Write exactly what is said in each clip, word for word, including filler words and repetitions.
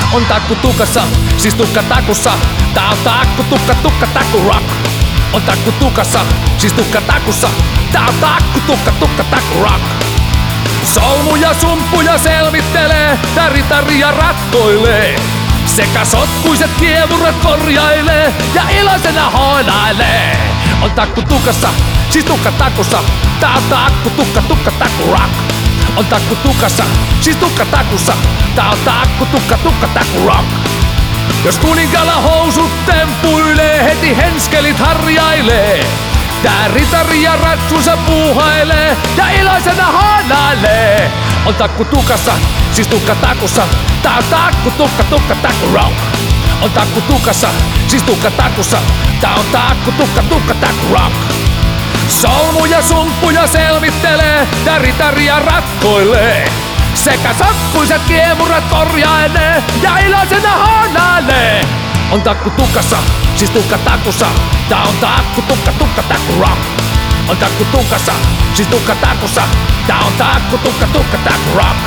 On takku tukassa, siis tukka takussa. Tää on takku, tukka, tukka, takku rock. On takku tukassa, siis tukka takussa. Tää on takku, tukka, tukka, takku rock. Solmuja, sumppuja selvittelee, tää ritaria ratkoilee. Sekä sotkuiset kiemurat korjailee ja iloisena hoilailee. On takku tukassa, siis tukka takussa. Tää on takku, tukka, tukka, takku rock. On takku tukassa, siis tukka takussa. Tää on takku, tukka, tukka, takku rock. Jos kuninkaalla housut tempuilee, heti henskelit harjailee. Tää ritari ja ratsunsa puuhailee ja iloisena hoilailee. On takku tukassa, siis tukka takussa. Tää on takku, tukka, tukka, takku rock. On takku tukassa, siis tukka takussa. Tää on takku, tukka, tukka, takku rock. Solmuja, sumppuja selvittelee, tää ritaria ratkoilee. Sekä sotkuiset kiemurat korjailee ja iloisena hoilailee. On takku tukassa, siis tukka takussa. Tää on takku, tukka, tukka, takku rock. On takku tukassa, siis tukka takussa. Tää on takku, tukka, tukka, takku rock.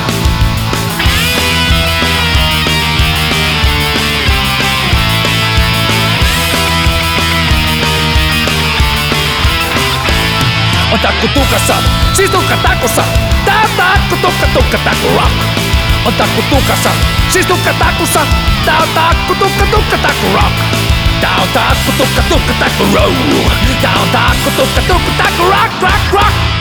On takku tukassa, siis tukka takussa. Tää on takku, tukka, tukka, takku rock. On takku tukassa, siis tukka takussa. Tää on takku, tukka, tukka, takku rock. Tää on takku, tukka, tukka, takku rock. Tää on takku, tukka, tukka, takku rock, rock, rock.